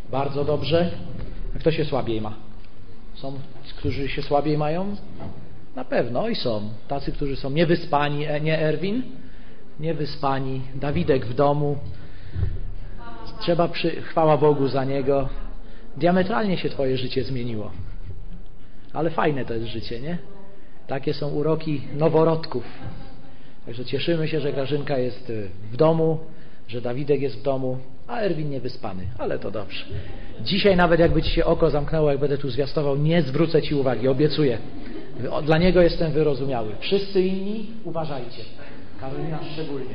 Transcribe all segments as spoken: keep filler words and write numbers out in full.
Bardzo dobrze. A kto się słabiej ma? Są, którzy się słabiej mają? Na pewno i są. Tacy, którzy są niewyspani, nie Erwin? Niewyspani. Dawidek w domu. Trzeba przy... Chwała Bogu za niego. Diametralnie się twoje życie zmieniło. Ale fajne to jest życie, nie? Takie są uroki noworodków. Także cieszymy się, że Grażynka jest w domu, że Dawidek jest w domu, a Erwin niewyspany, ale to dobrze. Dzisiaj nawet jakby ci się oko zamknęło, jak będę tu zwiastował, nie zwrócę ci uwagi, obiecuję. Dla niego jestem wyrozumiały. Wszyscy inni uważajcie. Karolina szczególnie.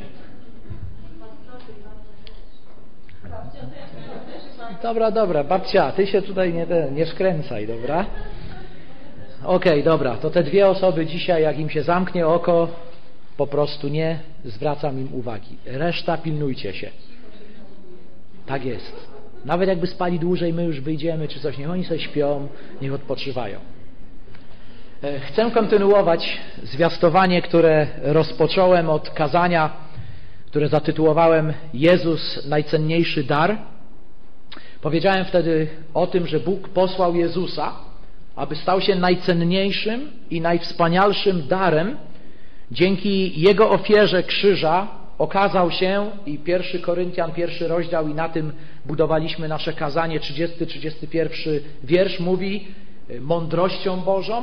Dobra, dobra, babcia, ty się tutaj nie, nie skręcaj, dobra? Okej, okay, dobra, to te dwie osoby dzisiaj, jak im się zamknie oko, po prostu nie zwracam im uwagi. Reszta pilnujcie się. Tak jest. Nawet jakby spali dłużej, my już wyjdziemy, czy coś, niech oni sobie śpią, niech odpoczywają. Chcę kontynuować zwiastowanie, które rozpocząłem od kazania, które zatytułowałem Jezus, najcenniejszy dar. Powiedziałem wtedy o tym, że Bóg posłał Jezusa, aby stał się najcenniejszym i najwspanialszym darem. Dzięki Jego ofierze krzyża okazał się, i pierwszy Koryntian, pierwszy rozdział, i na tym budowaliśmy nasze kazanie, trzydziesty trzydziesty pierwszy wiersz mówi, mądrością Bożą.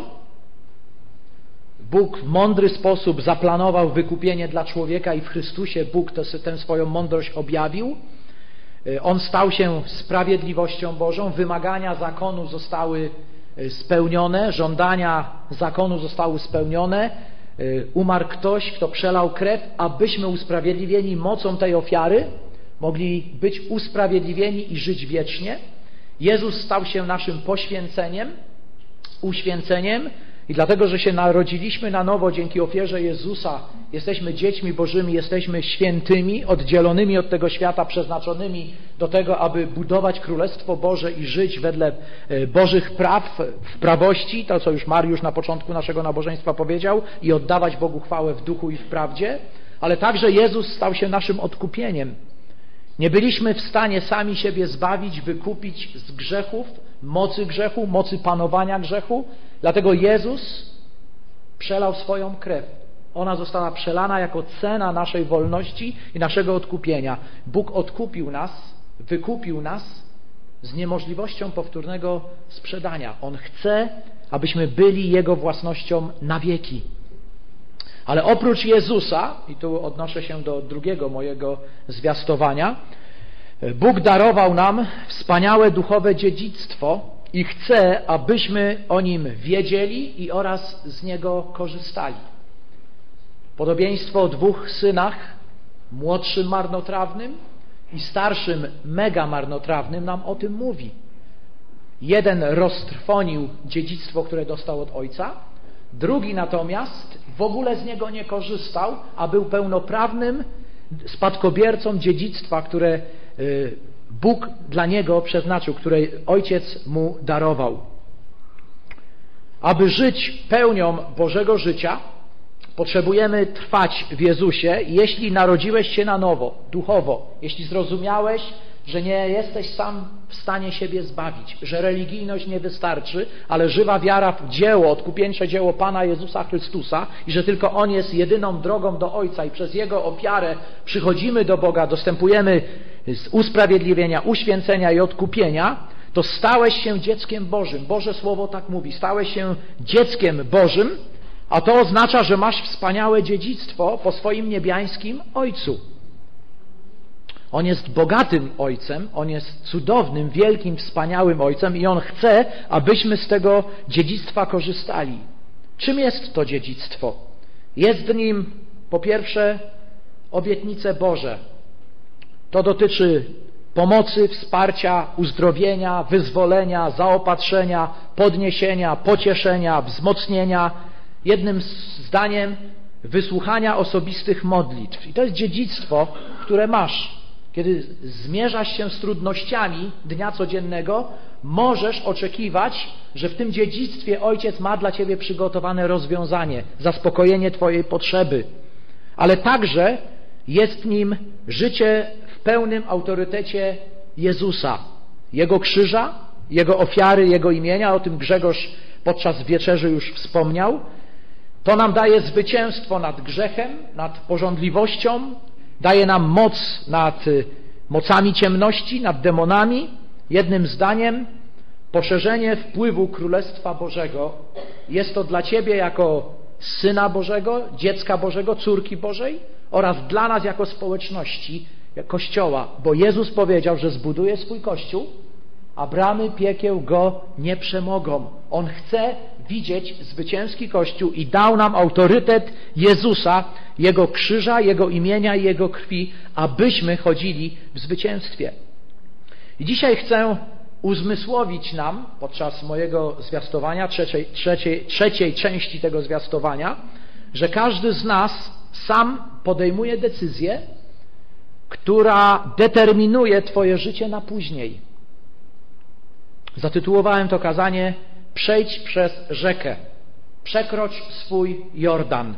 Bóg w mądry sposób zaplanował wykupienie dla człowieka i w Chrystusie Bóg tę swoją mądrość objawił. On stał się sprawiedliwością Bożą, wymagania zakonu zostały spełnione, żądania zakonu zostały spełnione. Umarł ktoś, kto przelał krew, abyśmy usprawiedliwieni mocą tej ofiary mogli być usprawiedliwieni i żyć wiecznie. Jezus stał się naszym poświęceniem, uświęceniem i dlatego, że się narodziliśmy na nowo dzięki ofierze Jezusa, jesteśmy dziećmi Bożymi, jesteśmy świętymi, oddzielonymi od tego świata, przeznaczonymi do tego, aby budować Królestwo Boże i żyć wedle Bożych praw, w prawości, to co już Mariusz na początku naszego nabożeństwa powiedział, i oddawać Bogu chwałę w duchu i w prawdzie, ale także Jezus stał się naszym odkupieniem. Nie byliśmy w stanie sami siebie zbawić, wykupić z grzechów, mocy grzechu, mocy panowania grzechu, dlatego Jezus przelał swoją krew. Ona została przelana jako cena naszej wolności i naszego odkupienia. Bóg odkupił nas, wykupił nas z niemożliwością powtórnego sprzedania. On chce, abyśmy byli Jego własnością na wieki. Ale oprócz Jezusa, i tu odnoszę się do drugiego mojego zwiastowania, Bóg darował nam wspaniałe duchowe dziedzictwo i chce, abyśmy o nim wiedzieli i oraz z niego korzystali. Podobieństwo o dwóch synach, młodszym marnotrawnym i starszym mega marnotrawnym, nam o tym mówi. Jeden roztrwonił dziedzictwo, które dostał od ojca, drugi natomiast w ogóle z niego nie korzystał, a był pełnoprawnym spadkobiercą dziedzictwa, które Bóg dla niego przeznaczył, które ojciec mu darował. Aby żyć pełnią Bożego życia, potrzebujemy trwać w Jezusie. Jeśli narodziłeś się na nowo, duchowo, jeśli zrozumiałeś, że nie jesteś sam w stanie siebie zbawić, że religijność nie wystarczy, ale żywa wiara w dzieło, odkupieńcze dzieło Pana Jezusa Chrystusa i że tylko On jest jedyną drogą do Ojca i przez Jego ofiarę przychodzimy do Boga, dostępujemy z usprawiedliwienia, uświęcenia i odkupienia, to stałeś się dzieckiem Bożym. Boże Słowo tak mówi. Stałeś się dzieckiem Bożym, a to oznacza, że masz wspaniałe dziedzictwo po swoim niebiańskim Ojcu. On jest bogatym Ojcem, On jest cudownym, wielkim, wspaniałym Ojcem i On chce, abyśmy z tego dziedzictwa korzystali. Czym jest to dziedzictwo? Jest nim po pierwsze obietnice Boże. To dotyczy pomocy, wsparcia, uzdrowienia, wyzwolenia, zaopatrzenia, podniesienia, pocieszenia, wzmocnienia. Jednym zdaniem wysłuchania osobistych modlitw. I to jest dziedzictwo, które masz. Kiedy zmierzasz się z trudnościami dnia codziennego, możesz oczekiwać, że w tym dziedzictwie Ojciec ma dla Ciebie przygotowane rozwiązanie, zaspokojenie Twojej potrzeby. Ale także jest nim życie w pełnym autorytecie Jezusa. Jego krzyża, Jego ofiary, Jego imienia, o tym Grzegorz podczas wieczerzy już wspomniał. To nam daje zwycięstwo nad grzechem, nad pożądliwością, daje nam moc nad mocami ciemności, nad demonami. Jednym zdaniem, poszerzenie wpływu Królestwa Bożego jest to dla Ciebie jako Syna Bożego, dziecka Bożego, córki Bożej oraz dla nas jako społeczności, jako Kościoła, bo Jezus powiedział, że zbuduje swój Kościół, a bramy piekieł go nie przemogą. On chce widzieć zwycięski Kościół i dał nam autorytet Jezusa, Jego krzyża, Jego imienia i Jego krwi, abyśmy chodzili w zwycięstwie. I dzisiaj chcę uzmysłowić nam podczas mojego zwiastowania, trzeciej, trzeciej, trzeciej części tego zwiastowania, że każdy z nas sam podejmuje decyzję, która determinuje Twoje życie na później. Zatytułowałem to kazanie Przejdź przez rzekę, przekrocz swój Jordan.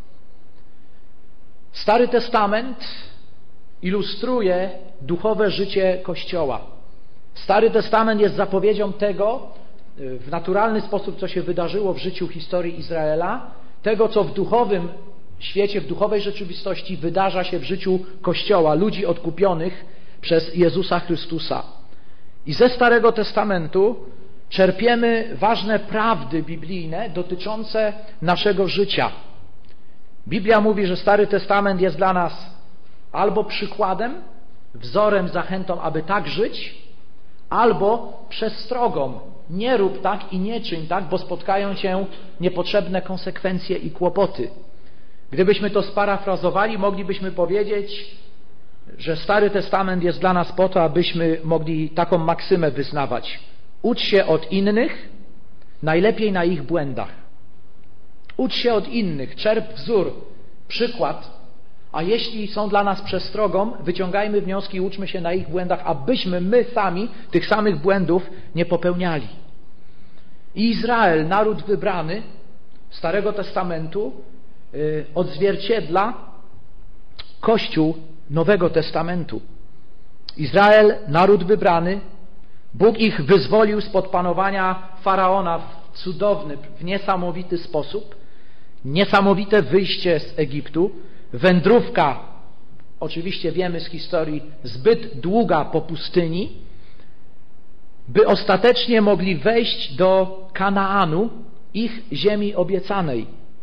Stary Testament ilustruje duchowe życie Kościoła. Stary Testament jest zapowiedzią tego, w naturalny sposób, co się wydarzyło w życiu historii Izraela, tego, co w duchowym świecie, w duchowej rzeczywistości wydarza się w życiu Kościoła, ludzi odkupionych przez Jezusa Chrystusa. I ze Starego Testamentu czerpiemy ważne prawdy biblijne dotyczące naszego życia. Biblia mówi, że Stary Testament jest dla nas albo przykładem, wzorem, zachętą, aby tak żyć, albo przestrogą. Nie rób tak i nie czyń tak, bo spotkają cię niepotrzebne konsekwencje i kłopoty. Gdybyśmy to sparafrazowali, moglibyśmy powiedzieć, że Stary Testament jest dla nas po to, abyśmy mogli taką maksymę wyznawać. Ucz się od innych, najlepiej na ich błędach. Ucz się od innych, czerp wzór, przykład, a jeśli są dla nas przestrogą, wyciągajmy wnioski i uczmy się na ich błędach, abyśmy my sami tych samych błędów nie popełniali. I Izrael, naród wybrany Starego Testamentu, yy, odzwierciedla Kościół Nowego Testamentu. Izrael, naród wybrany, Bóg ich wyzwolił spod panowania Faraona w cudowny, w niesamowity sposób. Niesamowite wyjście z Egiptu, wędrówka, oczywiście wiemy z historii, zbyt długa po pustyni, by ostatecznie mogli wejść do Kanaanu, ich ziemi obiecanej.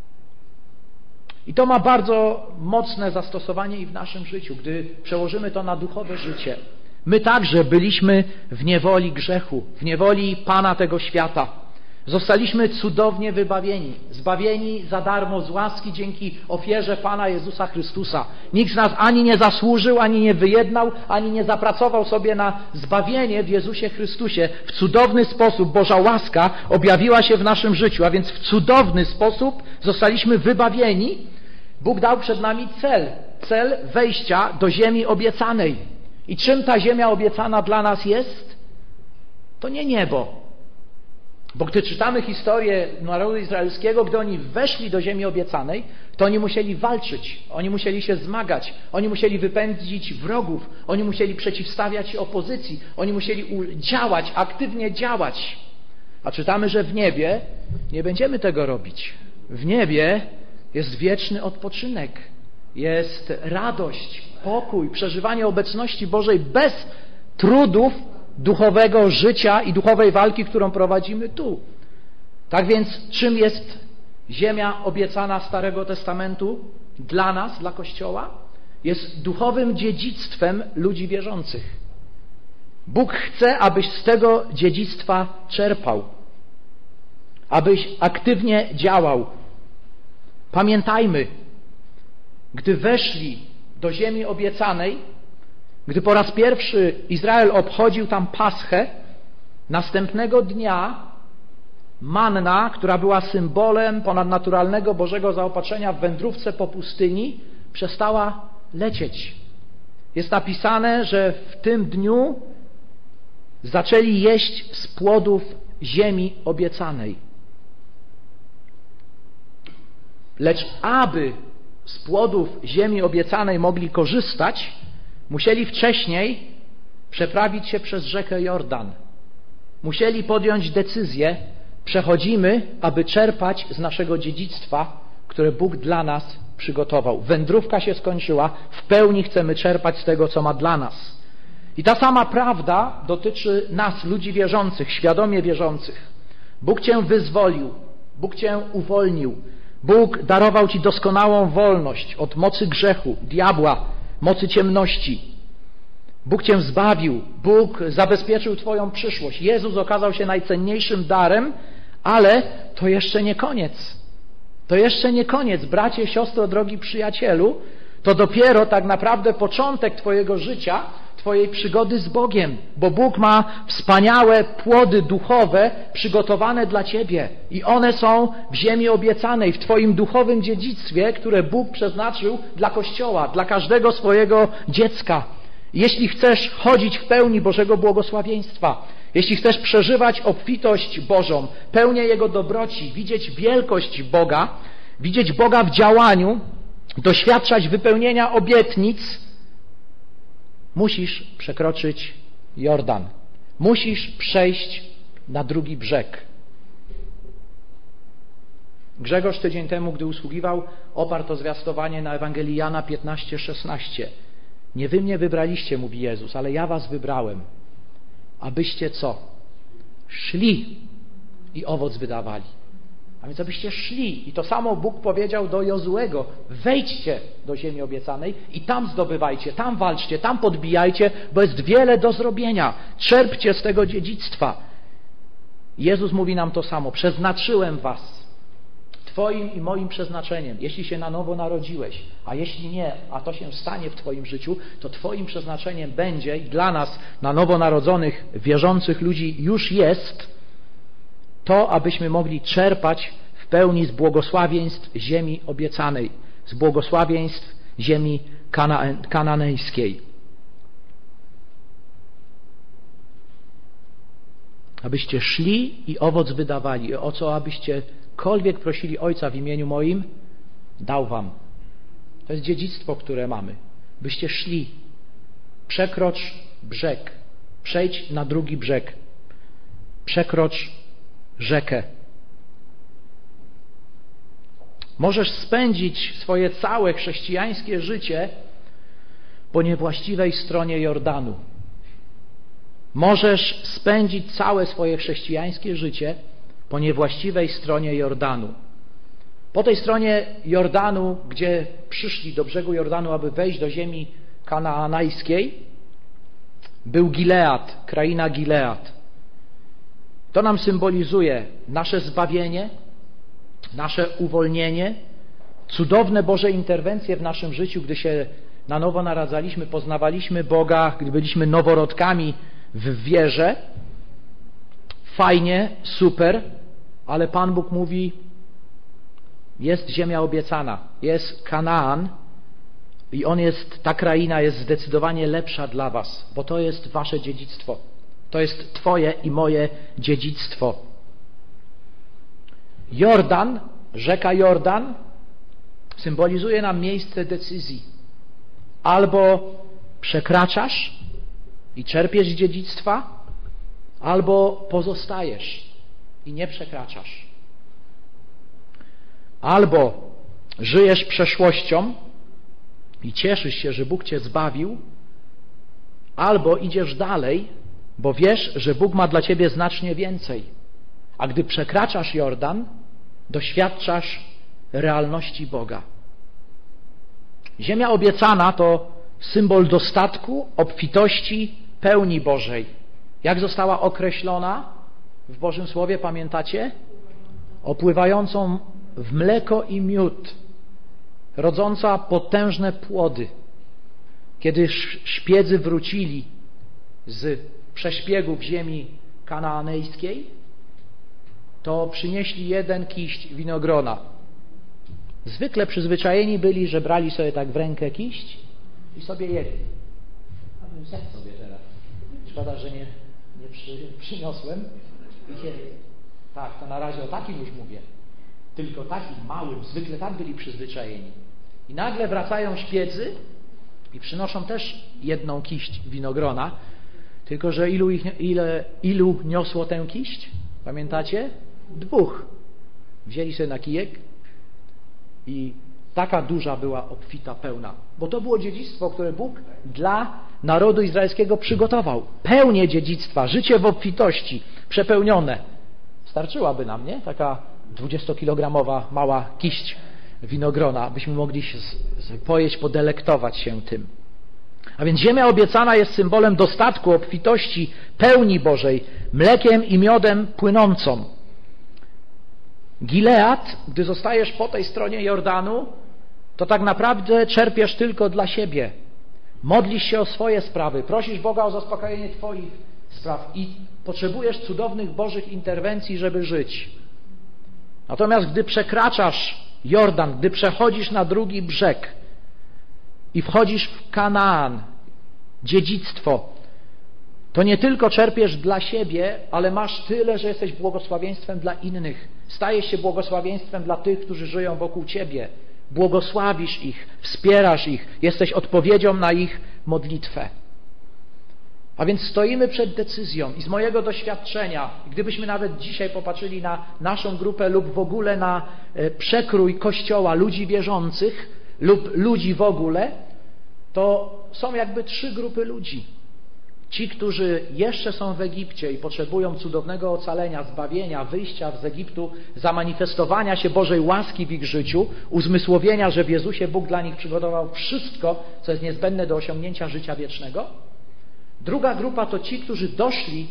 I to ma bardzo mocne zastosowanie i w naszym życiu, gdy przełożymy to na duchowe życie. My także byliśmy w niewoli grzechu, w niewoli Pana tego świata. Zostaliśmy cudownie wybawieni, zbawieni za darmo z łaski dzięki ofierze Pana Jezusa Chrystusa. Nikt z nas ani nie zasłużył, ani nie wyjednał, ani nie zapracował sobie na zbawienie w Jezusie Chrystusie. W cudowny sposób Boża łaska objawiła się w naszym życiu, a więc w cudowny sposób zostaliśmy wybawieni. Bóg dał przed nami cel, cel wejścia do ziemi obiecanej. I czym ta ziemia obiecana dla nas jest? To nie niebo. Bo gdy czytamy historię narodu izraelskiego, gdy oni weszli do ziemi obiecanej, to oni musieli walczyć, oni musieli się zmagać, oni musieli wypędzić wrogów, oni musieli przeciwstawiać się opozycji, oni musieli działać, aktywnie działać. A czytamy, że w niebie nie będziemy tego robić. W niebie jest wieczny odpoczynek, jest radość, pokój, przeżywanie obecności Bożej bez trudów duchowego życia i duchowej walki, którą prowadzimy tu. Tak więc czym jest ziemia obiecana Starego Testamentu dla nas, dla Kościoła? Jest duchowym dziedzictwem ludzi wierzących. Bóg chce, abyś z tego dziedzictwa czerpał, abyś aktywnie działał. Pamiętajmy, gdy weszli do ziemi obiecanej, gdy po raz pierwszy Izrael obchodził tam Paschę, następnego dnia manna, która była symbolem ponadnaturalnego Bożego zaopatrzenia w wędrówce po pustyni, przestała lecieć. Jest napisane, że w tym dniu zaczęli jeść z płodów ziemi obiecanej. Lecz aby z płodów ziemi obiecanej mogli korzystać, musieli wcześniej przeprawić się przez rzekę Jordan. Musieli podjąć decyzję, przechodzimy, aby czerpać z naszego dziedzictwa, które Bóg dla nas przygotował. Wędrówka się skończyła, w pełni chcemy czerpać z tego, co ma dla nas. I ta sama prawda dotyczy nas, ludzi wierzących, świadomie wierzących. Bóg Cię wyzwolił, Bóg Cię uwolnił, Bóg darował Ci doskonałą wolność od mocy grzechu, diabła, mocy ciemności. Bóg Cię zbawił, Bóg zabezpieczył Twoją przyszłość. Jezus okazał się najcenniejszym darem, ale to jeszcze nie koniec. To jeszcze nie koniec, bracie, siostro, drogi przyjacielu. To dopiero tak naprawdę początek Twojego życia, Twojej przygody z Bogiem, bo Bóg ma wspaniałe płody duchowe przygotowane dla Ciebie i one są w ziemi obiecanej, w Twoim duchowym dziedzictwie, które Bóg przeznaczył dla Kościoła, dla każdego swojego dziecka. Jeśli chcesz chodzić w pełni Bożego błogosławieństwa, jeśli chcesz przeżywać obfitość Bożą, pełnię Jego dobroci, widzieć wielkość Boga, widzieć Boga w działaniu, doświadczać wypełnienia obietnic, musisz przekroczyć Jordan. Musisz przejść na drugi brzeg. Grzegorz tydzień temu, gdy usługiwał, oparł to zwiastowanie na Ewangelii Jana piętnaście szesnaście. Nie wy mnie wybraliście, mówi Jezus, ale ja was wybrałem, abyście co? Szli i owoc wydawali. A więc abyście szli. I to samo Bóg powiedział do Jozuego. Wejdźcie do ziemi obiecanej i tam zdobywajcie, tam walczcie, tam podbijajcie, bo jest wiele do zrobienia. Czerpcie z tego dziedzictwa. Jezus mówi nam to samo. Przeznaczyłem was Twoim i moim przeznaczeniem, jeśli się na nowo narodziłeś, a jeśli nie, a to się stanie w Twoim życiu, to Twoim przeznaczeniem będzie i dla nas, na nowo narodzonych, wierzących ludzi już jest to, abyśmy mogli czerpać w pełni z błogosławieństw ziemi obiecanej, z błogosławieństw ziemi kana- kananejskiej. Abyście szli i owoc wydawali. O co abyście kolwiek prosili Ojca w imieniu moim, dał wam. To jest dziedzictwo, które mamy. Byście szli. Przekrocz brzeg. Przejdź na drugi brzeg. Przekrocz rzekę. Możesz spędzić swoje całe chrześcijańskie życie po niewłaściwej stronie Jordanu. Możesz spędzić całe swoje chrześcijańskie życie po niewłaściwej stronie Jordanu. Po tej stronie Jordanu, gdzie przyszli do brzegu Jordanu, aby wejść do ziemi kanaanejskiej, był Gilead, kraina Gilead. To nam symbolizuje nasze zbawienie, nasze uwolnienie, cudowne Boże interwencje w naszym życiu, gdy się na nowo naradzaliśmy, poznawaliśmy Boga, gdy byliśmy noworodkami w wierze. Fajnie, super, ale Pan Bóg mówi, jest ziemia obiecana, jest Kanaan i on jest, ta kraina jest zdecydowanie lepsza dla was, bo to jest wasze dziedzictwo. To jest Twoje i moje dziedzictwo. Jordan, rzeka Jordan, symbolizuje nam miejsce decyzji. Albo przekraczasz i czerpiesz dziedzictwa, albo pozostajesz i nie przekraczasz. Albo żyjesz przeszłością i cieszysz się, że Bóg Cię zbawił, albo idziesz dalej, bo wiesz, że Bóg ma dla Ciebie znacznie więcej. A gdy przekraczasz Jordan, doświadczasz realności Boga. Ziemia obiecana to symbol dostatku, obfitości, pełni Bożej. Jak została określona w Bożym Słowie, pamiętacie? Opływającą w mleko i miód, rodząca potężne płody. Kiedy szpiedzy wrócili z przeszpiegów ziemi kanaanejskiej, to przynieśli jeden kiść winogrona. Zwykle przyzwyczajeni byli, że brali sobie tak w rękę kiść i sobie jedli. A bym zjadł sobie teraz. Szkoda, że nie, nie przy, przyniosłem. Wiecie, tak, to na razie o takim już mówię. Tylko takim małym, zwykle tak byli przyzwyczajeni. I nagle wracają szpiedzy i przynoszą też jedną kiść winogrona. Tylko że ilu, ich, ile, ilu niosło tę kiść? Pamiętacie? Dwóch. Wzięli sobie na kijek i taka duża była obfita, pełna. Bo to było dziedzictwo, które Bóg dla narodu izraelskiego przygotował. Pełnię dziedzictwa, życie w obfitości, przepełnione. Starczyłaby nam, nie? Taka dwudziestokilogramowa mała kiść winogrona, byśmy mogli się z, z, pojeść, podelektować się tym. A więc ziemia obiecana jest symbolem dostatku, obfitości, pełni Bożej, mlekiem i miodem płynącą. Gilead, gdy zostajesz po tej stronie Jordanu, to tak naprawdę czerpiesz tylko dla siebie. Modlisz się o swoje sprawy, prosisz Boga o zaspokojenie Twoich spraw i potrzebujesz cudownych Bożych interwencji, żeby żyć. Natomiast gdy przekraczasz Jordan, gdy przechodzisz na drugi brzeg i wchodzisz w Kanaan, dziedzictwo, to nie tylko czerpiesz dla siebie, ale masz tyle, że jesteś błogosławieństwem dla innych. Stajesz się błogosławieństwem dla tych, którzy żyją wokół Ciebie. Błogosławisz ich, wspierasz ich, jesteś odpowiedzią na ich modlitwę. A więc stoimy przed decyzją i z mojego doświadczenia, gdybyśmy nawet dzisiaj popatrzyli na naszą grupę lub w ogóle na przekrój Kościoła, ludzi wierzących lub ludzi w ogóle, to są jakby trzy grupy ludzi. Ci, którzy jeszcze są w Egipcie i potrzebują cudownego ocalenia, zbawienia, wyjścia z Egiptu, zamanifestowania się Bożej łaski w ich życiu, uzmysłowienia, że w Jezusie Bóg dla nich przygotował wszystko, co jest niezbędne do osiągnięcia życia wiecznego. Druga grupa to ci, którzy doszli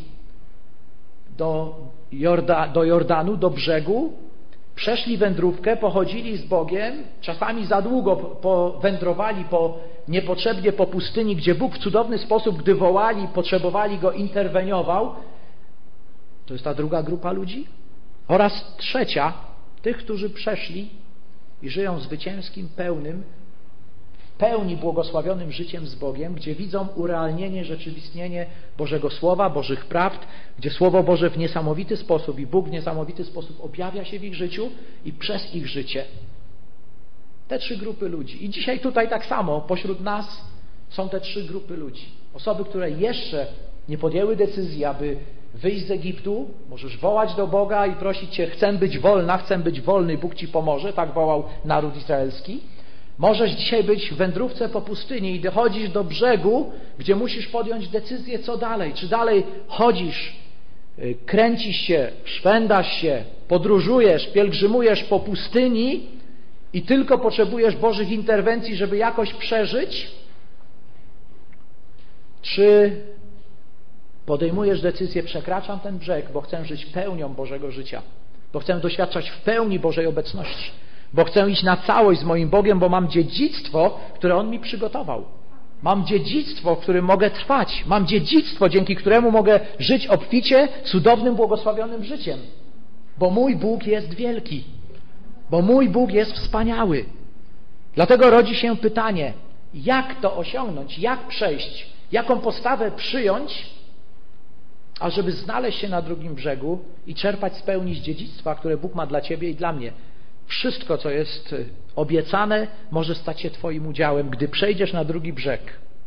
do, Jorda, do Jordanu, do brzegu, przeszli wędrówkę, pochodzili z Bogiem, czasami za długo powędrowali po, niepotrzebnie po pustyni, gdzie Bóg w cudowny sposób, gdy wołali, potrzebowali Go, interweniował. To jest ta druga grupa ludzi. Oraz trzecia, tych, którzy przeszli i żyją zwycięskim, pełnym, w pełni błogosławionym życiem z Bogiem, gdzie widzą urealnienie, rzeczywistnienie Bożego Słowa, Bożych prawd, gdzie Słowo Boże w niesamowity sposób i Bóg w niesamowity sposób objawia się w ich życiu i przez ich życie. Te trzy grupy ludzi. I dzisiaj tutaj tak samo pośród nas są te trzy grupy ludzi. Osoby, które jeszcze nie podjęły decyzji, aby wyjść z Egiptu. Możesz wołać do Boga i prosić Cię, chcę być wolna, chcę być wolny, Bóg Ci pomoże. Tak wołał naród izraelski. Możesz dzisiaj być w wędrówce po pustyni i dochodzisz do brzegu, gdzie musisz podjąć decyzję, co dalej. Czy dalej chodzisz, kręcisz się, szwędasz się, podróżujesz, pielgrzymujesz po pustyni i tylko potrzebujesz Bożych interwencji, żeby jakoś przeżyć? Czy podejmujesz decyzję, przekraczam ten brzeg, bo chcę żyć pełnią Bożego życia, bo chcę doświadczać w pełni Bożej obecności, bo chcę iść na całość z moim Bogiem, bo mam dziedzictwo, które On mi przygotował. Mam dziedzictwo, w którym mogę trwać. Mam dziedzictwo, dzięki któremu mogę żyć obficie, cudownym, błogosławionym życiem. Bo mój Bóg jest wielki. Bo mój Bóg jest wspaniały. Dlatego rodzi się pytanie, jak to osiągnąć, jak przejść, jaką postawę przyjąć, ażeby znaleźć się na drugim brzegu i czerpać z pełni z dziedzictwa, które Bóg ma dla Ciebie i dla mnie. Wszystko, co jest obiecane, może stać się Twoim udziałem, gdy przejdziesz na drugi brzeg.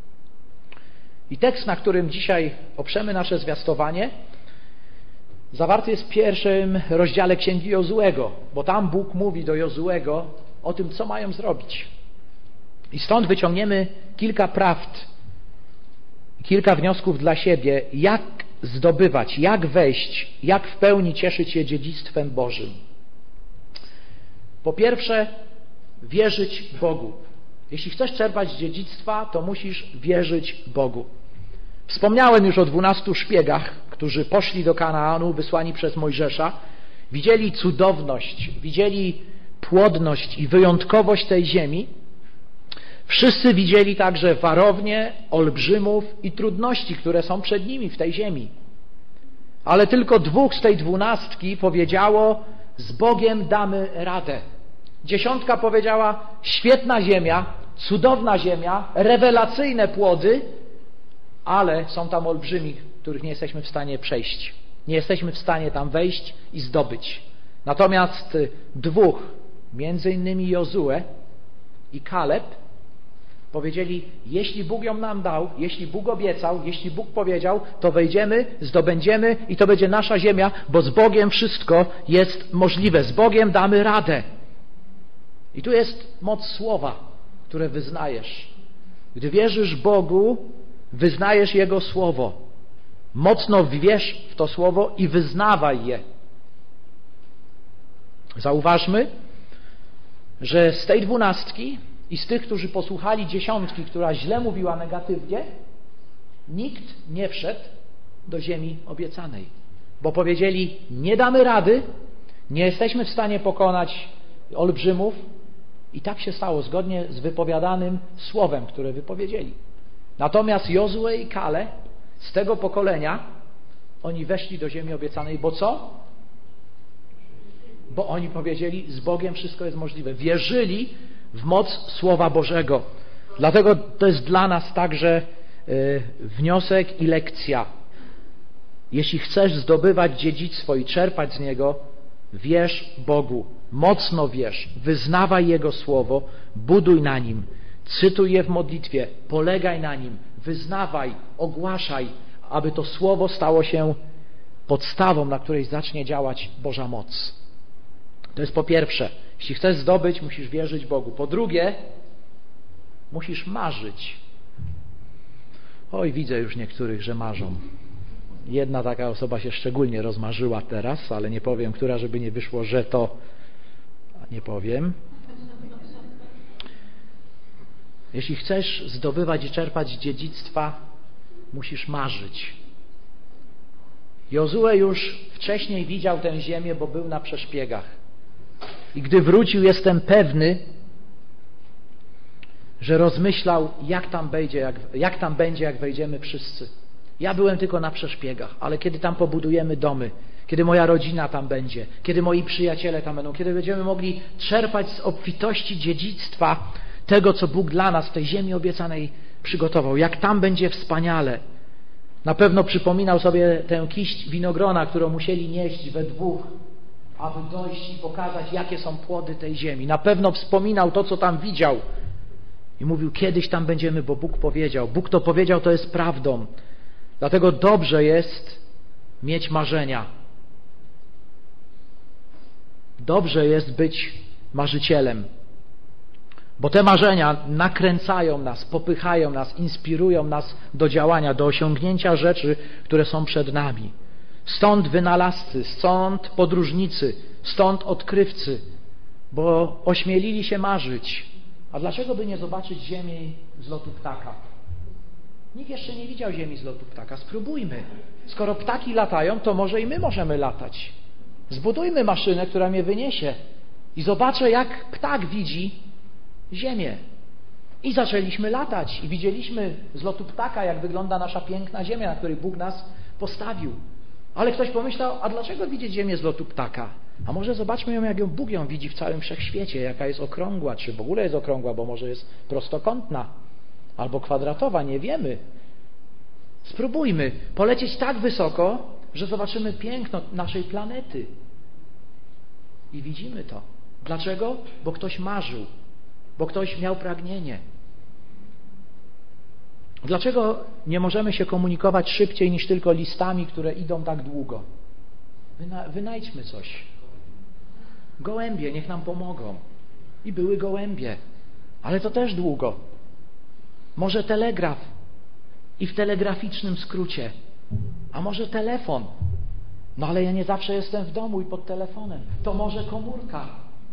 I tekst, na którym dzisiaj oprzemy nasze zwiastowanie, zawarty jest w pierwszym rozdziale Księgi Jozuego, bo tam Bóg mówi do Jozuego o tym, co mają zrobić. I stąd wyciągniemy kilka prawd, kilka wniosków dla siebie, jak zdobywać, jak wejść, jak w pełni cieszyć się dziedzictwem Bożym. Po pierwsze, wierzyć Bogu. Jeśli chcesz czerpać z dziedzictwa, to musisz wierzyć Bogu. Wspomniałem już o dwunastu szpiegach, którzy poszli do Kanaanu, wysłani przez Mojżesza. Widzieli cudowność, widzieli płodność i wyjątkowość tej ziemi. Wszyscy widzieli także warownie, olbrzymów i trudności, które są przed nimi w tej ziemi. Ale tylko dwóch z tej dwunastki powiedziało, z Bogiem damy radę. Dziesiątka powiedziała, świetna ziemia, cudowna ziemia, rewelacyjne płody, ale są tam olbrzymi, których nie jesteśmy w stanie przejść. Nie jesteśmy w stanie tam wejść i zdobyć. Natomiast dwóch, między innymi Jozue i Kaleb, Powiedzieli, jeśli Bóg ją nam dał, jeśli Bóg obiecał, jeśli Bóg powiedział, to wejdziemy, zdobędziemy i to będzie nasza ziemia, bo z Bogiem wszystko jest możliwe. Z Bogiem damy radę. I tu jest moc słowa, które wyznajesz. Gdy wierzysz Bogu, wyznajesz Jego słowo. Mocno wierz w to słowo i wyznawaj je. Zauważmy, że z tej dwunastki i z tych, którzy posłuchali dziesiątki, która źle mówiła negatywnie, nikt nie wszedł do ziemi obiecanej. Bo powiedzieli, nie damy rady, nie jesteśmy w stanie pokonać olbrzymów. I tak się stało, zgodnie z wypowiadanym słowem, które wypowiedzieli. Natomiast Jozue i Kale z tego pokolenia, oni weszli do ziemi obiecanej, bo co? Bo oni powiedzieli, z Bogiem wszystko jest możliwe. Wierzyli w moc Słowa Bożego. Dlatego to jest dla nas także y, wniosek i lekcja. Jeśli chcesz zdobywać dziedzictwo i czerpać z niego, wierz Bogu. Mocno wierz. Wyznawaj Jego Słowo. Buduj na nim. Cytuj je w modlitwie. Polegaj na nim. Wyznawaj. Ogłaszaj, aby to Słowo stało się podstawą, na której zacznie działać Boża moc. To jest po pierwsze. Jeśli chcesz zdobyć, musisz wierzyć Bogu. Po drugie, musisz marzyć. Oj, widzę już niektórych, że marzą. Jedna taka osoba się szczególnie rozmarzyła teraz, ale nie powiem, która, żeby nie wyszło, że to... Nie powiem. Jeśli chcesz zdobywać i czerpać dziedzictwa, musisz marzyć. Jozue już wcześniej widział tę ziemię, bo był na przeszpiegach. I gdy wrócił, jestem pewny, że rozmyślał, jak tam będzie, jak, jak tam będzie, jak wejdziemy wszyscy. Ja byłem tylko na przeszpiegach, ale kiedy tam pobudujemy domy, kiedy moja rodzina tam będzie, kiedy moi przyjaciele tam będą, kiedy będziemy mogli czerpać z obfitości dziedzictwa tego, co Bóg dla nas w tej ziemi obiecanej przygotował, jak tam będzie wspaniale. Na pewno przypominał sobie tę kiść winogrona, którą musieli nieść we dwóch, aby dojść i pokazać, jakie są płody tej ziemi. Na pewno wspominał to, co tam widział. I mówił, kiedyś tam będziemy, bo Bóg powiedział. Bóg to powiedział, to jest prawdą. Dlatego dobrze jest mieć marzenia. Dobrze jest być marzycielem. Bo te marzenia nakręcają nas, popychają nas, inspirują nas do działania, do osiągnięcia rzeczy, które są przed nami. Stąd wynalazcy, stąd podróżnicy, stąd odkrywcy, bo ośmielili się marzyć. A dlaczego by nie zobaczyć ziemi z lotu ptaka? Nikt jeszcze nie widział ziemi z lotu ptaka. Spróbujmy. Skoro ptaki latają, to może i my możemy latać. Zbudujmy maszynę, która mnie wyniesie i zobaczę, jak ptak widzi ziemię. I zaczęliśmy latać i widzieliśmy z lotu ptaka, jak wygląda nasza piękna ziemia, na której Bóg nas postawił. Ale ktoś pomyślał, a dlaczego widzieć ziemię z lotu ptaka? A może zobaczmy ją, jak ją Bóg ją widzi w całym wszechświecie, jaka jest okrągła, czy w ogóle jest okrągła, bo może jest prostokątna albo kwadratowa, nie wiemy. Spróbujmy polecieć tak wysoko, że zobaczymy piękno naszej planety. I widzimy to. Dlaczego? Bo ktoś marzył, bo ktoś miał pragnienie. Dlaczego nie możemy się komunikować szybciej niż tylko listami, które idą tak długo? Wyna, wynajdźmy coś. Gołębie niech nam pomogą. I były gołębie, ale to też długo. Może telegraf i w telegraficznym skrócie, a może telefon. No ale ja nie zawsze jestem w domu i pod telefonem. To może komórka.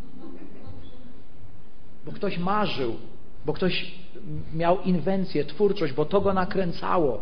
Bo ktoś marzył, bo ktoś miał inwencję, twórczość, bo to go nakręcało.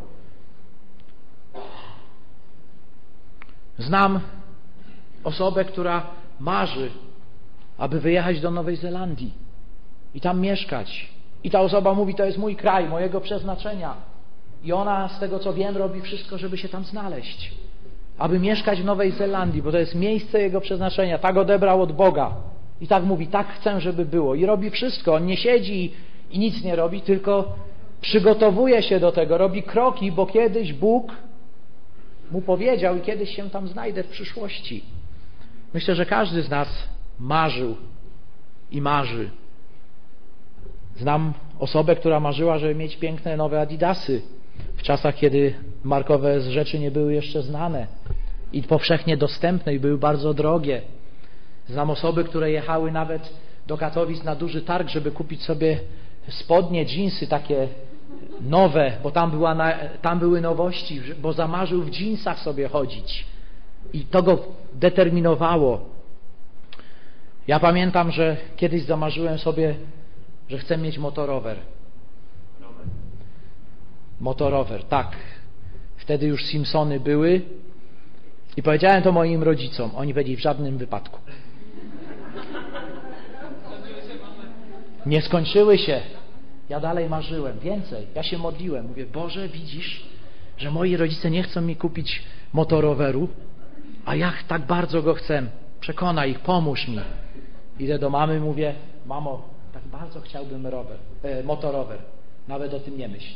Znam osobę, która marzy, aby wyjechać do Nowej Zelandii i tam mieszkać. I ta osoba mówi, to jest mój kraj, mojego przeznaczenia. I ona, z tego co wiem, robi wszystko, żeby się tam znaleźć. Aby mieszkać w Nowej Zelandii, bo to jest miejsce jego przeznaczenia. Tak odebrał od Boga. I tak mówi, tak chcę, żeby było. I robi wszystko. On nie siedzi i nic nie robi, tylko przygotowuje się do tego, robi kroki, bo kiedyś Bóg mu powiedział i kiedyś się tam znajdę w przyszłości. Myślę, że każdy z nas marzył i marzy. Znam osobę, która marzyła, żeby mieć piękne nowe Adidasy w czasach, kiedy markowe rzeczy nie były jeszcze znane i powszechnie dostępne i były bardzo drogie. Znam osoby, które jechały nawet do Katowic na duży targ, żeby kupić sobie spodnie, dżinsy takie nowe, bo tam, była na, tam były nowości, bo zamarzył w dżinsach sobie chodzić i to go determinowało. Ja pamiętam, że kiedyś zamarzyłem sobie, że chcę mieć motorower. Motorower, tak. Wtedy już Simpsony były i powiedziałem to moim rodzicom. Oni powiedzieli: w żadnym wypadku. Nie skończyły się. Ja dalej marzyłem. Więcej. Ja się modliłem. Mówię: Boże, widzisz, że moi rodzice nie chcą mi kupić motoroweru, a ja tak bardzo go chcę. Przekonaj ich, pomóż mi. Idę do mamy, mówię: mamo, tak bardzo chciałbym rower, e, motorower. Nawet o tym nie myśl.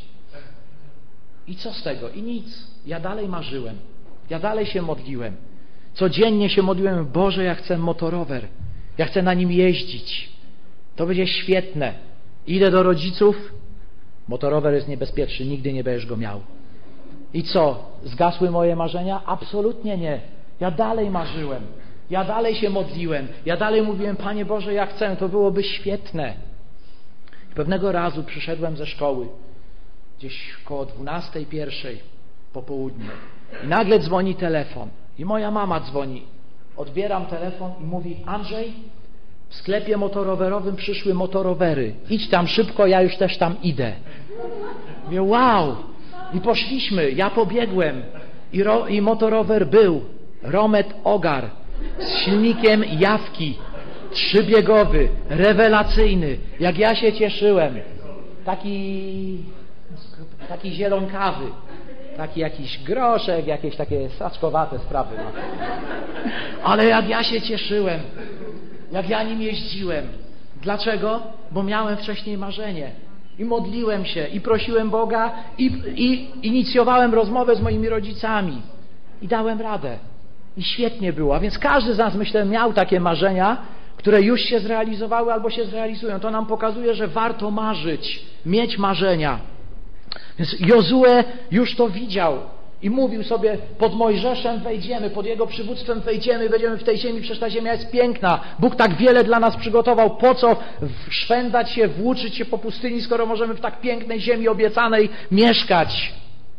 I co z tego? I nic. Ja dalej marzyłem. Ja dalej się modliłem. Codziennie się modliłem: Boże, ja chcę motorower. Ja chcę na nim jeździć. To będzie świetne. Idę do rodziców. Motorower jest niebezpieczny. Nigdy nie będziesz go miał. I co? Zgasły moje marzenia? Absolutnie nie. Ja dalej marzyłem. Ja dalej się modliłem. Ja dalej mówiłem: Panie Boże, ja chcę. To byłoby świetne. I pewnego razu przyszedłem ze szkoły. Gdzieś koło dwunastej, pierwszej po południu. I nagle dzwoni telefon. I moja mama dzwoni. Odbieram telefon i mówi: Andrzej, w sklepie motorowerowym przyszły motorowery. Idź tam szybko, ja już też tam idę. Mówię: wow! I poszliśmy. Ja pobiegłem. I, ro, i motorower był. Romet Ogar. Z silnikiem Jawki. Trzybiegowy. Rewelacyjny. Jak ja się cieszyłem. Taki... taki zielonkawy, taki jakiś groszek, jakieś takie saczkowate sprawy. No. Ale jak ja się cieszyłem, jak ja nim jeździłem. Dlaczego? Bo miałem wcześniej marzenie i modliłem się i prosiłem Boga i, i inicjowałem rozmowę z moimi rodzicami i dałem radę. I świetnie było. A więc każdy z nas, myślę, miał takie marzenia, które już się zrealizowały albo się zrealizują. To nam pokazuje, że warto marzyć, mieć marzenia. Więc Jozue już to widział i mówił sobie: pod Mojżeszem wejdziemy, pod jego przywództwem wejdziemy, wejdziemy w tej ziemi, przecież ta ziemia jest piękna. Bóg tak wiele dla nas przygotował, po co szwendać się, włóczyć się po pustyni, skoro możemy w tak pięknej ziemi obiecanej mieszkać.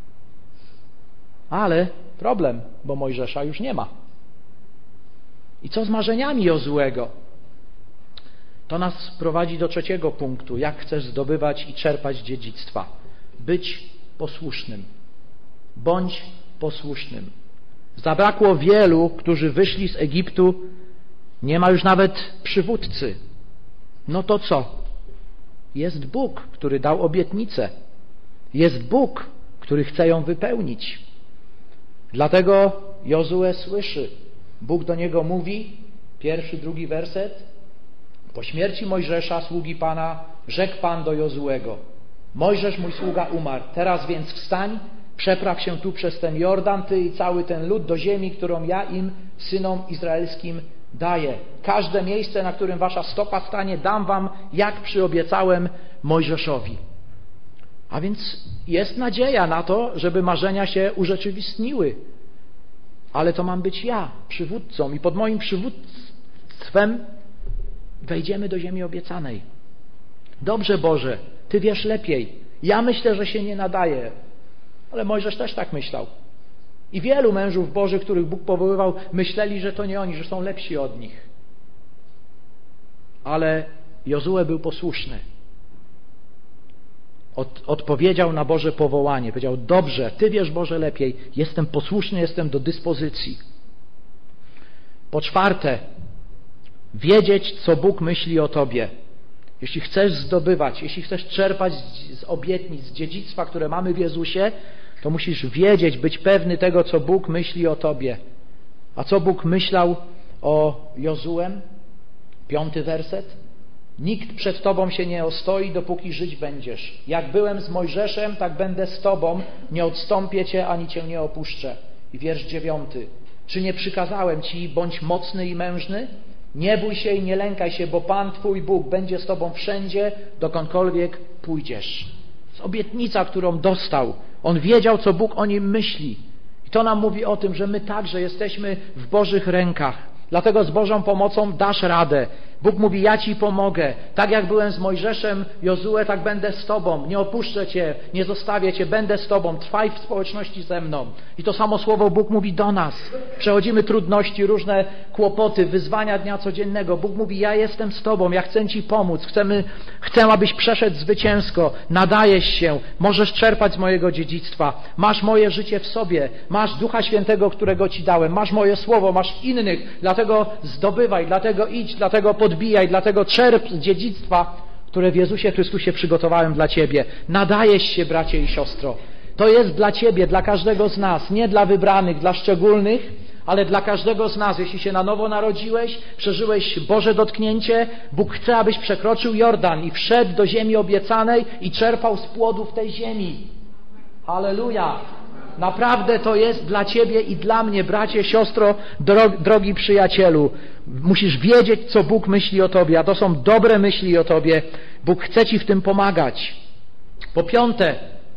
Ale problem, bo Mojżesza już nie ma. I co z marzeniami Jozuego? To nas prowadzi do trzeciego punktu. Jak chcesz zdobywać i czerpać dziedzictwa? Być posłusznym. Bądź posłusznym. Zabrakło wielu, którzy wyszli z Egiptu. Nie ma już nawet przywódcy. No to co? Jest Bóg, który dał obietnicę. Jest Bóg, który chce ją wypełnić. Dlatego Jozue słyszy. Bóg do niego mówi, pierwszy, drugi werset. Po śmierci Mojżesza, sługi Pana, rzekł Pan do Jozuego: Mojżesz, mój sługa, umarł. Teraz więc wstań, przepraw się tu przez ten Jordan, ty i cały ten lud, do ziemi, którą ja im, synom izraelskim, daję. Każde miejsce, na którym wasza stopa stanie, dam wam, jak przyobiecałem Mojżeszowi. A więc jest nadzieja na to, żeby marzenia się urzeczywistniły. Ale to mam być ja, przywódcą, i pod moim przywództwem wejdziemy do ziemi obiecanej. Dobrze, Boże, Ty wiesz lepiej. Ja myślę, że się nie nadaje. Ale Mojżesz też tak myślał. I wielu mężów Bożych, których Bóg powoływał, myśleli, że to nie oni, że są lepsi od nich. Ale Jozue był posłuszny. Od, odpowiedział na Boże powołanie. Powiedział: dobrze, Ty wiesz, Boże, lepiej. Jestem posłuszny, jestem do dyspozycji. Po czwarte, wiedzieć, co Bóg myśli o Tobie. Jeśli chcesz zdobywać, jeśli chcesz czerpać z obietnic, z dziedzictwa, które mamy w Jezusie, to musisz wiedzieć, być pewny tego, co Bóg myśli o Tobie. A co Bóg myślał o Jozuem? Piąty werset. Nikt przed Tobą się nie ostoi, dopóki żyć będziesz. Jak byłem z Mojżeszem, tak będę z Tobą. Nie odstąpię Cię, ani Cię nie opuszczę. I wiersz dziewiąty. Czy nie przykazałem Ci, bądź mocny i mężny? Nie bój się i nie lękaj się, bo Pan Twój Bóg będzie z Tobą wszędzie, dokądkolwiek pójdziesz. To jest obietnica, którą dostał. On wiedział, co Bóg o nim myśli. I to nam mówi o tym, że my także jesteśmy w Bożych rękach. Dlatego z Bożą pomocą dasz radę. Bóg mówi, ja Ci pomogę. Tak jak byłem z Mojżeszem, Jozue, tak będę z Tobą. Nie opuszczę Cię, nie zostawię Cię, będę z Tobą. Trwaj w społeczności ze mną. I to samo słowo Bóg mówi do nas. Przechodzimy trudności, różne kłopoty, wyzwania dnia codziennego. Bóg mówi, ja jestem z Tobą, ja chcę Ci pomóc. Chcemy, chcę, abyś przeszedł zwycięsko. Nadajesz się, możesz czerpać z mojego dziedzictwa. Masz moje życie w sobie. Masz Ducha Świętego, którego Ci dałem. Masz moje słowo, masz innych. Dlatego zdobywaj, dlatego idź, dlatego podbijaj, dlatego czerp z dziedzictwa, które w Jezusie Chrystusie przygotowałem dla Ciebie. Nadajesz się, bracie i siostro. To jest dla Ciebie, dla każdego z nas, nie dla wybranych, dla szczególnych, ale dla każdego z nas. Jeśli się na nowo narodziłeś, przeżyłeś Boże dotknięcie, Bóg chce, abyś przekroczył Jordan i wszedł do ziemi obiecanej i czerpał z płodów tej ziemi. Halleluja! Naprawdę to jest dla Ciebie i dla mnie, bracie, siostro, drogi, drogi przyjacielu. Musisz wiedzieć, co Bóg myśli o Tobie, a to są dobre myśli o Tobie. Bóg chce Ci w tym pomagać. Po piąte,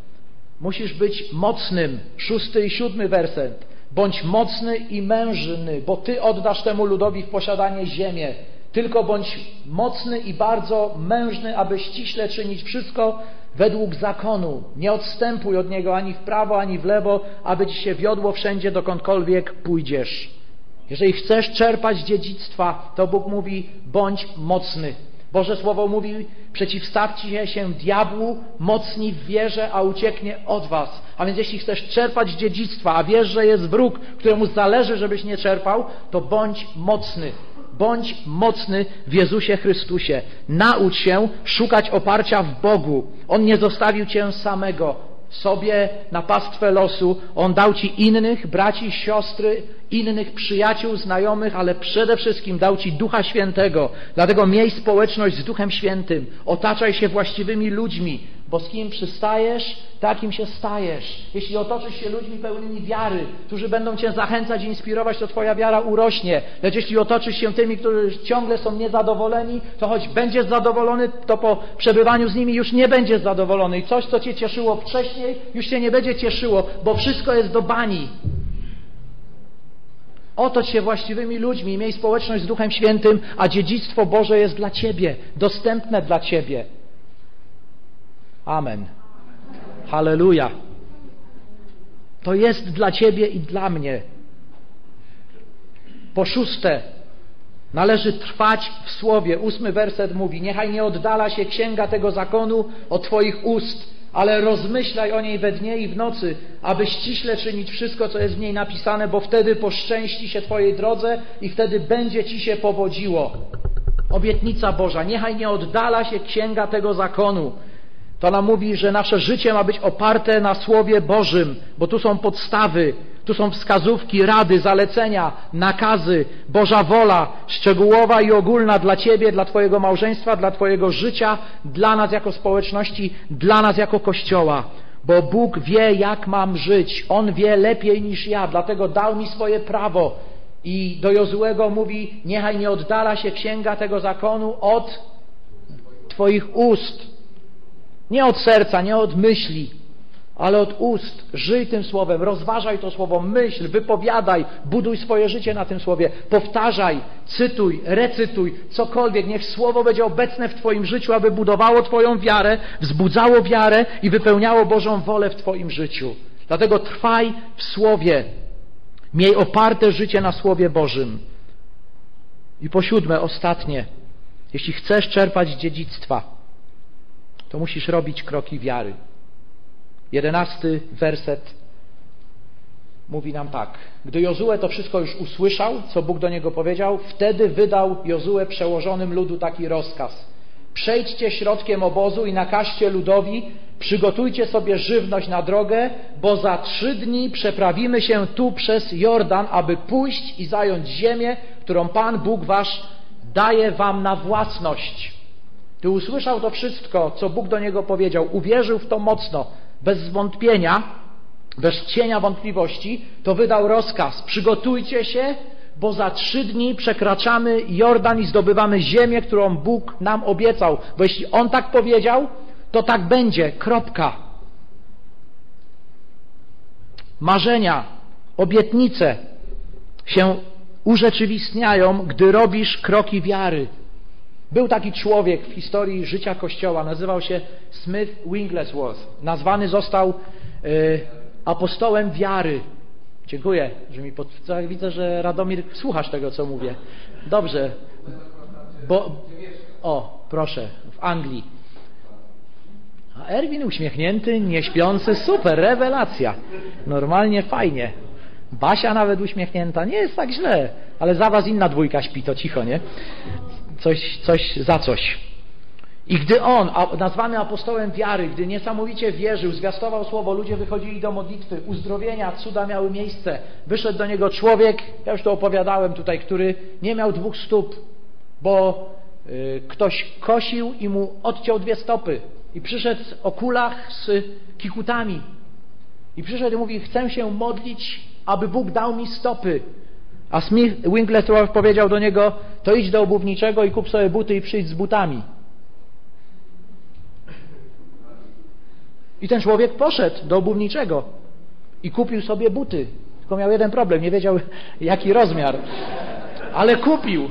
musisz być mocnym. Szósty i siódmy werset. Bądź mocny i mężny, bo Ty oddasz temu ludowi w posiadanie ziemię. Tylko bądź mocny i bardzo mężny, aby ściśle czynić wszystko według zakonu. Nie odstępuj od niego ani w prawo, ani w lewo, aby Ci się wiodło wszędzie, dokądkolwiek pójdziesz. Jeżeli chcesz czerpać dziedzictwa, to Bóg mówi, bądź mocny. Boże Słowo mówi, przeciwstawcie się diabłu, mocni w wierze, a ucieknie od was. A więc jeśli chcesz czerpać dziedzictwa, a wiesz, że jest wróg, któremu zależy, żebyś nie czerpał, to bądź mocny. Bądź mocny w Jezusie Chrystusie. Naucz się szukać oparcia w Bogu. On nie zostawił Cię samego sobie na pastwę losu. On dał Ci innych braci, siostry, innych przyjaciół, znajomych, ale przede wszystkim dał Ci Ducha Świętego. Dlatego miej społeczność z Duchem Świętym. Otaczaj się właściwymi ludźmi, bo z kim przystajesz, takim się stajesz. Jeśli otoczysz się ludźmi pełnymi wiary, którzy będą Cię zachęcać i inspirować, to Twoja wiara urośnie. Lecz jeśli otoczysz się tymi, którzy ciągle są niezadowoleni, to choć będziesz zadowolony, to po przebywaniu z nimi już nie będziesz zadowolony. I coś, co Cię cieszyło wcześniej, już Cię nie będzie cieszyło, bo wszystko jest do bani. Otocz się właściwymi ludźmi, miej społeczność z Duchem Świętym, a dziedzictwo Boże jest dla Ciebie, dostępne dla Ciebie. Amen. Halleluja. To jest dla Ciebie i dla mnie. Po szóste, należy trwać w Słowie. Ósmy werset mówi, niechaj nie oddala się księga tego zakonu od Twoich ust, ale rozmyślaj o niej we dnie i w nocy, aby ściśle czynić wszystko, co jest w niej napisane, bo wtedy poszczęści się Twojej drodze i wtedy będzie Ci się powodziło. Obietnica Boża, niechaj nie oddala się księga tego zakonu. To nam mówi, że nasze życie ma być oparte na Słowie Bożym, bo tu są podstawy, tu są wskazówki, rady, zalecenia, nakazy, Boża wola, szczegółowa i ogólna dla Ciebie, dla Twojego małżeństwa, dla Twojego życia, dla nas jako społeczności, dla nas jako Kościoła. Bo Bóg wie, jak mam żyć. On wie lepiej niż ja, dlatego dał mi swoje prawo. I do Jozuego mówi, niechaj nie oddala się księga tego zakonu od Twoich ust. Nie od serca, nie od myśli, ale od ust. Żyj tym słowem, rozważaj to słowo, myśl, wypowiadaj, buduj swoje życie na tym słowie, powtarzaj, cytuj, recytuj, cokolwiek. Niech słowo będzie obecne w Twoim życiu, aby budowało Twoją wiarę, wzbudzało wiarę i wypełniało Bożą wolę w Twoim życiu. Dlatego trwaj w słowie. Miej oparte życie na Słowie Bożym. I po siódme, ostatnie. Jeśli chcesz czerpać dziedzictwa, to musisz robić kroki wiary. Jedenasty werset mówi nam tak. Gdy Jozue to wszystko już usłyszał, co Bóg do niego powiedział, wtedy wydał Jozue przełożonym ludu taki rozkaz. Przejdźcie środkiem obozu i nakażcie ludowi, przygotujcie sobie żywność na drogę, bo za trzy dni przeprawimy się tu przez Jordan, aby pójść i zająć ziemię, którą Pan Bóg wasz daje wam na własność. Ty usłyszał to wszystko, co Bóg do niego powiedział, uwierzył w to mocno, bez zwątpienia, bez cienia wątpliwości, to wydał rozkaz. Przygotujcie się, bo za trzy dni przekraczamy Jordan i zdobywamy ziemię, którą Bóg nam obiecał. Bo jeśli On tak powiedział, to tak będzie. Kropka. Marzenia, obietnice się urzeczywistniają, gdy robisz kroki wiary. Był taki człowiek w historii życia Kościoła, nazywał się Smith Wigglesworth. Nazwany został y, apostołem wiary. Dziękuję, że mi pod... Widzę, że Radomir, słuchasz tego, co mówię. Dobrze. Bo... O, proszę, w Anglii. A Erwin uśmiechnięty, nieśpiący, super, rewelacja. Normalnie fajnie. Basia nawet uśmiechnięta, nie jest tak źle, ale za was inna dwójka śpi, to cicho, nie? Coś, coś za coś. I gdy on, nazwany apostołem wiary, gdy niesamowicie wierzył, zwiastował słowo, ludzie wychodzili do modlitwy, uzdrowienia, cuda miały miejsce, wyszedł do niego człowiek, ja już to opowiadałem tutaj, który nie miał dwóch stóp, bo y, ktoś kosił i mu odciął dwie stopy. I przyszedł o kulach z kikutami. I przyszedł i mówi, chcę się modlić, aby Bóg dał mi stopy. A Smith Wigglesworth powiedział do niego, to idź do obuwniczego i kup sobie buty i przyjdź z butami. I ten człowiek poszedł do obuwniczego i kupił sobie buty. Tylko miał jeden problem, nie wiedział jaki rozmiar. Ale kupił.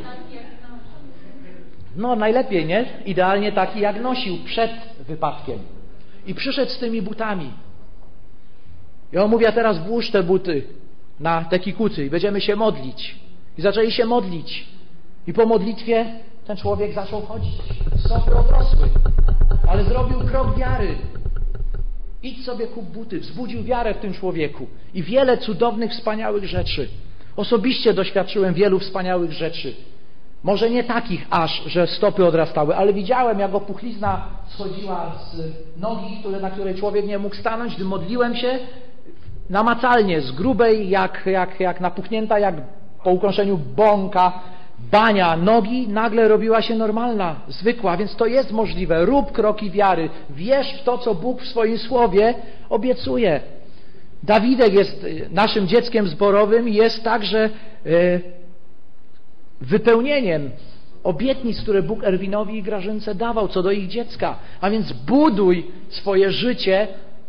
No najlepiej, nie? Idealnie taki jak nosił przed wypadkiem. I przyszedł z tymi butami. I on mówi, a teraz włóż te buty na te kikucy i będziemy się modlić. I zaczęli się modlić. I po modlitwie ten człowiek zaczął chodzić. Stopy odrosły. Ale zrobił krok wiary. Idź sobie kup buty. Wzbudził wiarę w tym człowieku. I wiele cudownych, wspaniałych rzeczy. Osobiście doświadczyłem wielu wspaniałych rzeczy. Może nie takich aż, że stopy odrastały, ale widziałem, jak opuchlizna schodziła z nogi, które, na której człowiek nie mógł stanąć, gdy modliłem się namacalnie, z grubej, jak, jak, jak napuchnięta, jak po ukąszeniu bąka, bania nogi, nagle robiła się normalna, zwykła, więc to jest możliwe. Rób kroki wiary, wierz w to, co Bóg w swoim słowie obiecuje. Dawidek jest naszym dzieckiem zborowym i jest także yy, wypełnieniem obietnic, które Bóg Erwinowi i Grażynce dawał co do ich dziecka. A więc buduj swoje życie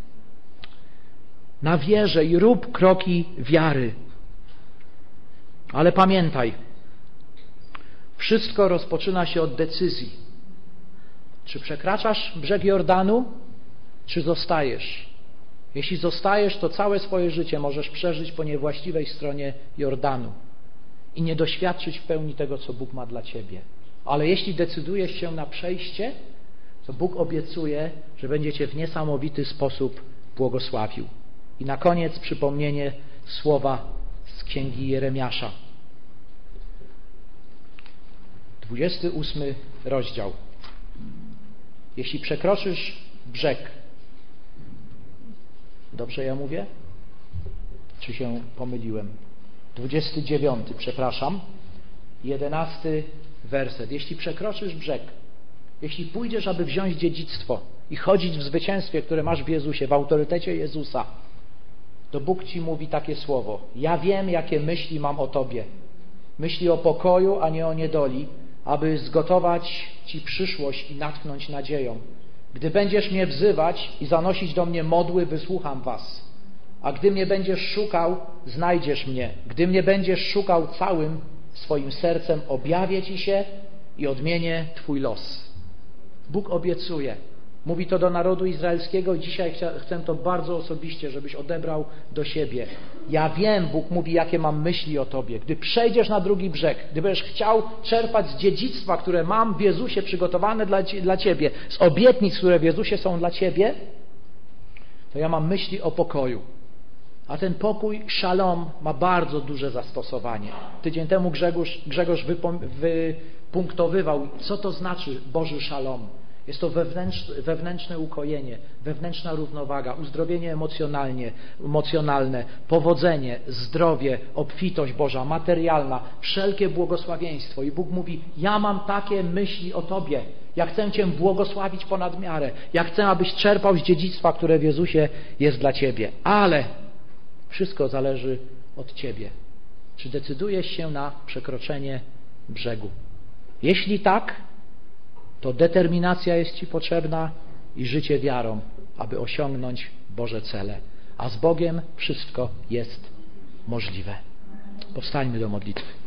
na wierze i rób kroki wiary. Ale pamiętaj, wszystko rozpoczyna się od decyzji. Czy przekraczasz brzeg Jordanu, czy zostajesz? Jeśli zostajesz, to całe swoje życie możesz przeżyć po niewłaściwej stronie Jordanu i nie doświadczyć w pełni tego, co Bóg ma dla ciebie. Ale jeśli decydujesz się na przejście, to Bóg obiecuje, że będzie cię w niesamowity sposób błogosławił. I na koniec przypomnienie słowa z Księgi Jeremiasza. dwudziesty ósmy rozdział. Jeśli przekroczysz brzeg, dobrze ja mówię? Czy się pomyliłem? dwudziesty dziewiąty, przepraszam, jedenasty werset. Jeśli przekroczysz brzeg, jeśli pójdziesz, aby wziąć dziedzictwo i chodzić w zwycięstwie, które masz w Jezusie, w autorytecie Jezusa, to Bóg ci mówi takie słowo. Ja wiem, jakie myśli mam o tobie. Myśli o pokoju, a nie o niedoli, aby zgotować ci przyszłość i natchnąć nadzieją. Gdy będziesz mnie wzywać i zanosić do mnie modły, wysłucham was. A gdy mnie będziesz szukał, znajdziesz mnie. Gdy mnie będziesz szukał całym swoim sercem, objawię ci się i odmienię twój los. Bóg obiecuje. Mówi to do narodu izraelskiego i dzisiaj chcę to bardzo osobiście, żebyś odebrał do siebie. Ja wiem, Bóg mówi, jakie mam myśli o tobie. Gdy przejdziesz na drugi brzeg, gdy będziesz chciał czerpać z dziedzictwa, które mam w Jezusie przygotowane dla, dla ciebie, z obietnic, które w Jezusie są dla ciebie, to ja mam myśli o pokoju. A ten pokój, szalom, ma bardzo duże zastosowanie. Tydzień temu Grzegorz, Grzegorz wypunktowywał, co to znaczy Boży szalom. Jest to wewnętrzne, wewnętrzne ukojenie, wewnętrzna równowaga, uzdrowienie emocjonalnie, emocjonalne, powodzenie, zdrowie, obfitość Boża, materialna, wszelkie błogosławieństwo. I Bóg mówi, ja mam takie myśli o tobie. Ja chcę cię błogosławić ponad miarę. Ja chcę, abyś czerpał z dziedzictwa, które w Jezusie jest dla ciebie. Ale wszystko zależy od ciebie. Czy decydujesz się na przekroczenie brzegu? Jeśli tak, to determinacja jest Ci potrzebna i życie wiarą, aby osiągnąć Boże cele. A z Bogiem wszystko jest możliwe. Powstańmy do modlitwy.